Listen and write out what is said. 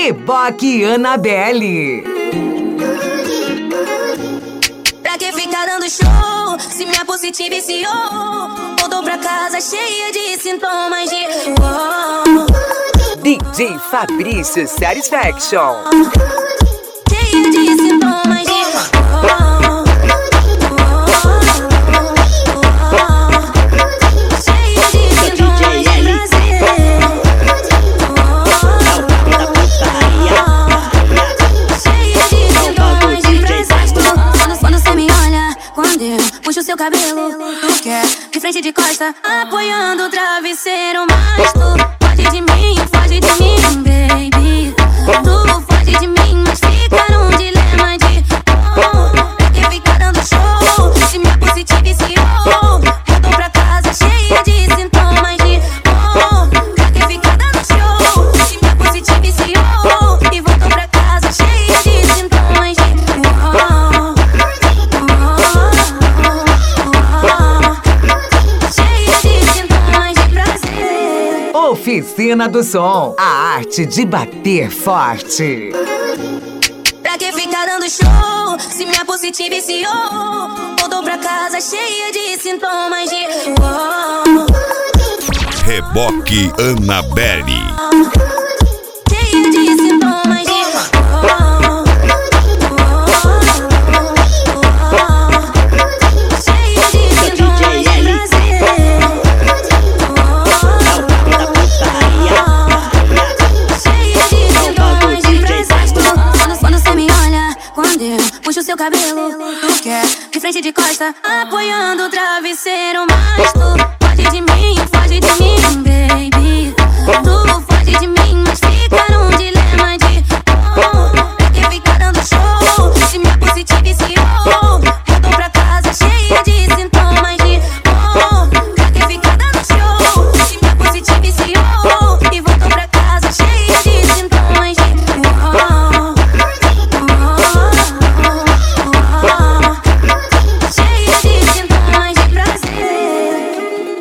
Reboque Annabelle. Pra que ficar dando show, se minha pussy te viciou? Voltou pra casa cheia de sintomas de DJ Fabrício Satisfaction. cheia de sintomas de cheia de sintomas de prazer. Cheia de sintomas de prazer. Quando cê me olha, quando eu puxo seu cabelo, tu quer de frente e de costa, apoiando o travesseiro. Mas tu foge de mim, baby. Tu foge de mim, mas fica num dilema de pra que ficar dando show, se minha pussy te viciou? Voltou pra casa cheia de sintomas de pra que ficar dando show, se minha pussy te viciou? E voltou pra casa cheia de sintomas de cheia de sintomas de prazer. Oficina do Som, a arte de bater forte. Pra que ficar dando show, se minha pussy te viciou? Voltou pra casa cheia de sintomas de Reboque Annabelle. cheia de sintomas de cheia de sintomas de prazer. Cheia de sintomas de prazer. Quando cê me olha, quando eu puxo seu cabelo, tu quer de frente e de costa, apoiando o travesseiro.